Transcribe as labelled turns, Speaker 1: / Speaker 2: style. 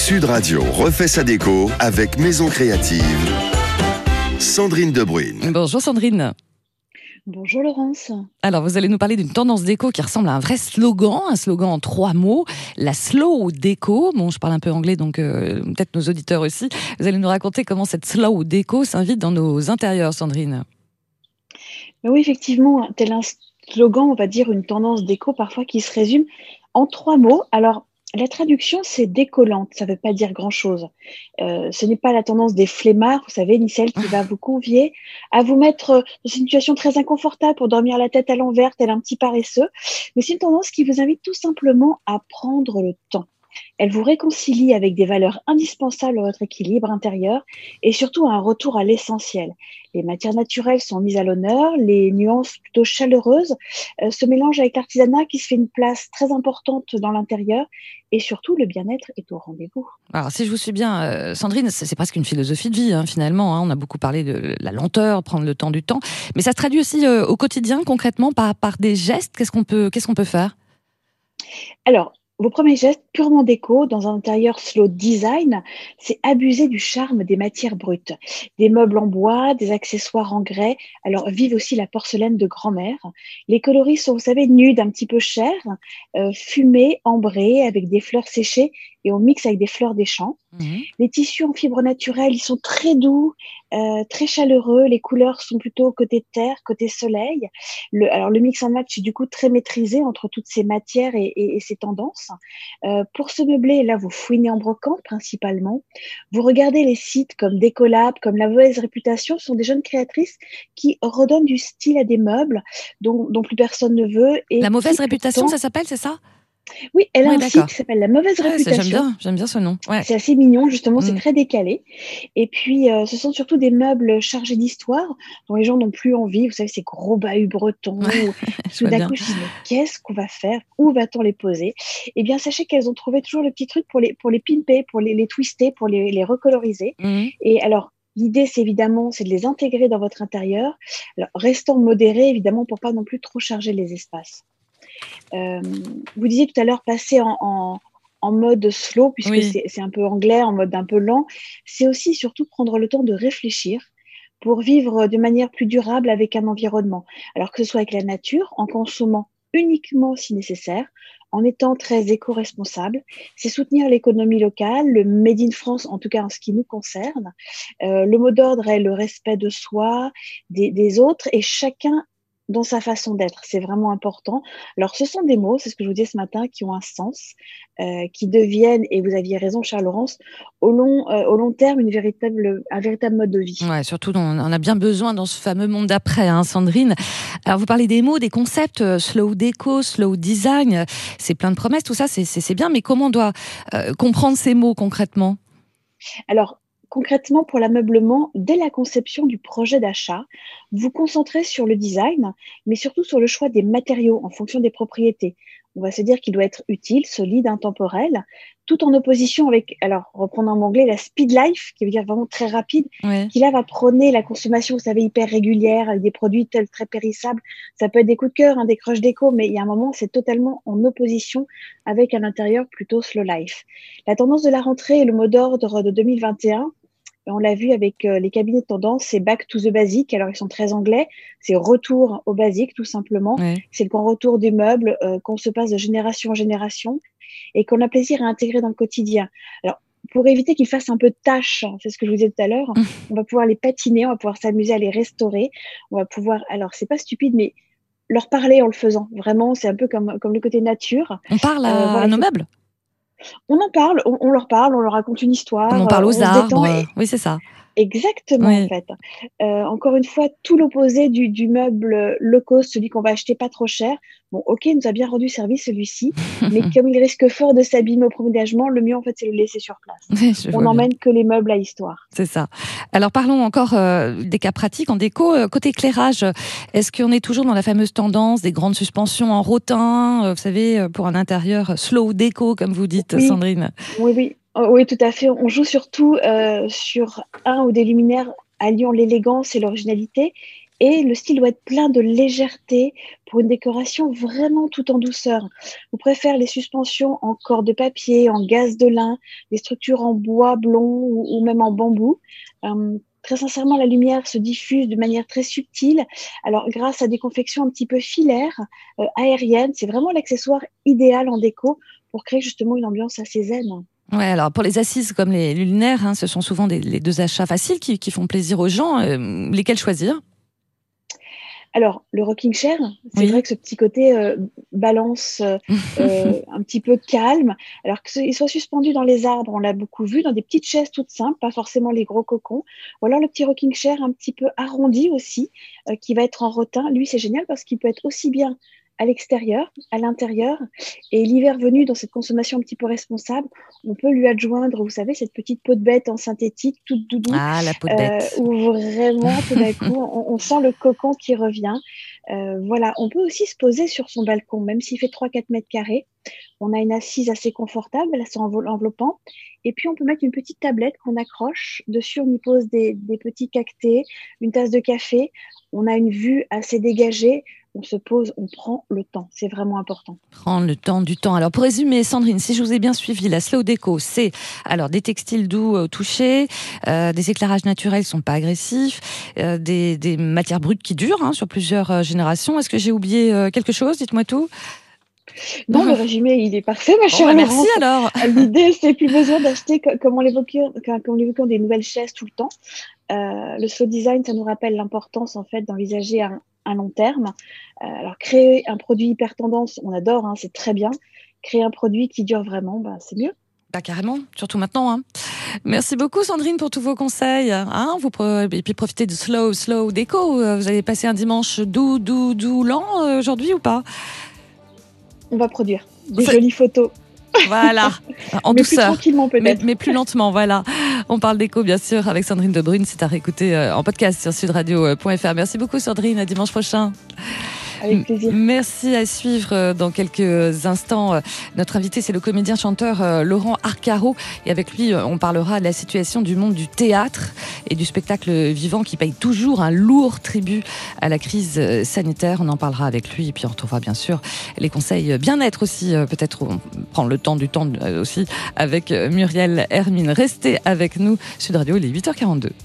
Speaker 1: Sud Radio refait sa déco avec Maison Créative. Sandrine Debruyne.
Speaker 2: Bonjour Sandrine.
Speaker 3: Bonjour Laurence.
Speaker 2: Alors vous allez nous parler d'une tendance déco qui ressemble à un vrai slogan, un slogan en 3 mots, la slow déco. Bon, je parle un peu anglais, donc peut-être nos auditeurs aussi. Vous allez nous raconter comment cette slow déco s'invite dans nos intérieurs, Sandrine.
Speaker 3: Oui, effectivement, tel un slogan, on va dire une tendance déco parfois qui se résume en 3 mots. Alors, la traduction, c'est décollante, ça ne veut pas dire grand-chose. Ce n'est pas la tendance des flemmards, vous savez, ni celle qui va vous convier à vous mettre dans une situation très inconfortable pour dormir la tête à l'envers, tel un petit paresseux. Mais c'est une tendance qui vous invite tout simplement à prendre le temps. Elle vous réconcilie avec des valeurs indispensables à votre équilibre intérieur et surtout un retour à l'essentiel. Les matières naturelles sont mises à l'honneur, les nuances plutôt chaleureuses se mélangent avec l'artisanat qui se fait une place très importante dans l'intérieur et surtout le bien-être est au rendez-vous.
Speaker 2: Alors si je vous suis bien, Sandrine, c'est presque une philosophie de vie finalement. On a beaucoup parlé de la lenteur, prendre le temps du temps, mais ça se traduit aussi au quotidien concrètement par des gestes. Qu'est-ce qu'on peut faire ?
Speaker 3: Alors, vos premiers gestes purement déco dans un intérieur slow design, c'est abuser du charme des matières brutes. Des meubles en bois, des accessoires en grès. Alors, vive aussi la porcelaine de grand-mère. Les coloris sont, vous savez, nudes, un petit peu chers, fumés, ambrés, avec des fleurs séchées et on mixe avec des fleurs des champs. Les tissus en fibres naturelles, ils sont très doux, très chaleureux. Les couleurs sont plutôt côté terre, côté soleil. Alors, le mix and match est du coup très maîtrisé entre toutes ces matières et ces tendances. Pour se meubler, là, vous fouinez en brocante principalement. Vous regardez les sites comme Décolab, comme La Mauvaise Réputation, ce sont des jeunes créatrices qui redonnent du style à des meubles dont plus personne ne veut. Et
Speaker 2: La Mauvaise Réputation, ça s'appelle, c'est ça ?
Speaker 3: Oui, elle a un
Speaker 2: d'accord.
Speaker 3: site qui s'appelle La Mauvaise Réputation.
Speaker 2: J'aime bien ce nom. Ouais.
Speaker 3: C'est assez mignon, justement, c'est très décalé. Et puis, ce sont surtout des meubles chargés d'histoire dont les gens n'ont plus envie. Vous savez, ces gros bahuts bretons. Tout d'un coup, je me dis, mais qu'est-ce qu'on va faire ? Où va-t-on les poser ? Eh bien, sachez qu'elles ont trouvé toujours le petit truc pour les pimper, pour les twister, pour les recoloriser. Et alors, l'idée, c'est de les intégrer dans votre intérieur, alors, restant modéré, évidemment, pour pas non plus trop charger les espaces. Vous disiez tout à l'heure passer en mode slow, puisque c'est un peu anglais, en mode un peu lent. C'est aussi surtout prendre le temps de réfléchir pour vivre de manière plus durable avec un environnement. Alors que ce soit avec la nature, en consommant uniquement si nécessaire, en étant très éco-responsable, c'est soutenir l'économie locale, le Made in France, en tout cas en ce qui nous concerne. Le mot d'ordre est le respect de soi, des autres, et chacun dans sa façon d'être, c'est vraiment important. Alors, ce sont des mots, c'est ce que je vous disais ce matin, qui ont un sens, qui deviennent, et vous aviez raison, Charles-Laurence, au long terme, un véritable mode de vie.
Speaker 2: Ouais, surtout, on a bien besoin dans ce fameux monde d'après, Sandrine. Alors, vous parlez des mots, des concepts, slow déco, slow design, c'est plein de promesses, tout ça, c'est bien, mais comment on doit comprendre ces mots concrètement ?
Speaker 3: Alors, concrètement, pour l'ameublement, dès la conception du projet d'achat, vous concentrez sur le design, mais surtout sur le choix des matériaux en fonction des propriétés. On va se dire qu'il doit être utile, solide, intemporel, tout en opposition avec, alors reprenons en anglais, la speed life, qui veut dire vraiment très rapide, qui là va prôner la consommation, vous savez, hyper régulière, avec des produits très périssables. Ça peut être des coups de cœur, des crushs déco, mais il y a un moment, c'est totalement en opposition avec un intérieur plutôt slow life. La tendance de la rentrée et le mot d'ordre de 2021, on l'a vu avec les cabinets de tendance, c'est back to the basic. Alors, ils sont très anglais. C'est retour au basique, tout simplement. C'est le grand retour des meubles qu'on se passe de génération en génération et qu'on a plaisir à intégrer dans le quotidien. Alors, pour éviter qu'ils fassent un peu de tâches, c'est ce que je vous disais tout à l'heure, on va pouvoir les patiner, on va pouvoir s'amuser à les restaurer. On va pouvoir, alors, c'est pas stupide, mais leur parler en le faisant. Vraiment, c'est un peu comme le côté nature.
Speaker 2: On parle à nos meubles ?
Speaker 3: On en parle, on leur parle, on leur raconte une histoire.
Speaker 2: On parle aux arbres, oui, c'est ça.
Speaker 3: Exactement, en fait. Encore une fois, tout l'opposé du meuble low cost, celui qu'on va acheter pas trop cher. Bon, ok, il nous a bien rendu service celui-ci, mais comme il risque fort de s'abîmer au premier engagement, le mieux, en fait, c'est de le laisser sur place. On n'emmène que les meubles à histoire.
Speaker 2: C'est ça. Alors, parlons encore des cas pratiques en déco. Côté éclairage, est-ce qu'on est toujours dans la fameuse tendance des grandes suspensions en rotin, vous savez, pour un intérieur slow déco, comme vous dites, Sandrine ?
Speaker 3: Oui, tout à fait. On joue surtout sur un ou des luminaires alliant l'élégance et l'originalité Et le style doit être plein de légèreté pour une décoration vraiment tout en douceur. On préfère les suspensions en corde de papier, en gaze de lin, les structures en bois blond ou même en bambou. Très sincèrement, la lumière se diffuse de manière très subtile. Alors, grâce à des confections un petit peu filaires, aériennes, c'est vraiment l'accessoire idéal en déco pour créer justement une ambiance assez zen.
Speaker 2: Ouais, alors pour les assises comme les luminaires, ce sont souvent les deux achats faciles qui font plaisir aux gens. Lesquels choisir?
Speaker 3: Alors, le rocking chair, c'est
Speaker 2: Oui.
Speaker 3: vrai que ce petit côté balance un petit peu calme, alors qu'il soit suspendu dans les arbres, on l'a beaucoup vu, dans des petites chaises toutes simples, pas forcément les gros cocons, ou alors le petit rocking chair un petit peu arrondi aussi, qui va être en rotin. Lui, c'est génial parce qu'il peut être aussi bien à l'extérieur, à l'intérieur, et l'hiver venu, dans cette consommation un petit peu responsable, on peut lui adjoindre, vous savez, cette petite peau de bête en synthétique, toute doudou,
Speaker 2: Ah, la peau de bête.
Speaker 3: où vraiment, tout d'un coup, on sent le cocon qui revient. Voilà, on peut aussi se poser sur son balcon, même s'il fait 3-4 mètres carrés. On a une assise assez confortable, elle est enveloppant. Et puis, on peut mettre une petite tablette qu'on accroche. Dessus, on y pose des petits cactés, une tasse de café. On a une vue assez dégagée. On se pose, on prend le temps. C'est vraiment important.
Speaker 2: Prendre le temps du temps. Alors pour résumer, Sandrine, si je vous ai bien suivi, la slow déco, c'est alors des textiles doux touchés, des éclairages naturels qui sont pas agressifs, des matières brutes qui durent sur plusieurs générations. Est-ce que j'ai oublié quelque chose? Dites-moi tout.
Speaker 3: Non, le résumé, il est parfait, ma chère
Speaker 2: Merci
Speaker 3: Laurence.
Speaker 2: alors.
Speaker 3: L'idée, c'est plus besoin d'acheter, comme on l'évoquait, des nouvelles chaises tout le temps. Le slow design, ça nous rappelle l'importance en fait d'envisager un long terme. Alors, créer un produit hyper tendance, on adore, c'est très bien. Créer un produit qui dure vraiment, c'est mieux.
Speaker 2: Bah carrément, surtout maintenant. Merci beaucoup Sandrine pour tous vos conseils. Et puis profitez de slow déco. Vous allez passer un dimanche doux, lent aujourd'hui ou pas?
Speaker 3: On va produire des jolies photos.
Speaker 2: Voilà, en
Speaker 3: mais
Speaker 2: douceur.
Speaker 3: Plus tranquillement peut-être.
Speaker 2: Mais plus lentement, voilà. On parle déco bien sûr avec Sandrine de Brune. C'est à réécouter en podcast sur sudradio.fr. Merci beaucoup Sandrine, à dimanche prochain.
Speaker 3: Avec plaisir.
Speaker 2: Merci. À suivre dans quelques instants. Notre invité, c'est le comédien-chanteur Laurent Arcaro. Et avec lui, on parlera de la situation du monde du théâtre et du spectacle vivant qui paye toujours un lourd tribut à la crise sanitaire. On en parlera avec lui. Et puis on retrouvera bien sûr les conseils bien-être aussi. Peut-être on prend le temps du temps aussi avec Muriel Hermine. Restez avec nous. Sud Radio, il est 8h42.